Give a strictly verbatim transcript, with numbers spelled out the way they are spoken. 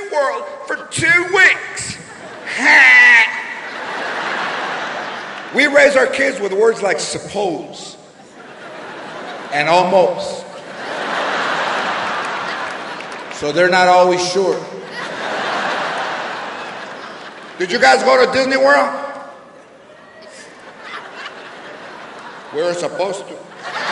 World for two weeks. We raise our kids with words like suppose and almost. So they're not always sure. Did you guys go to Disney World? We were supposed to.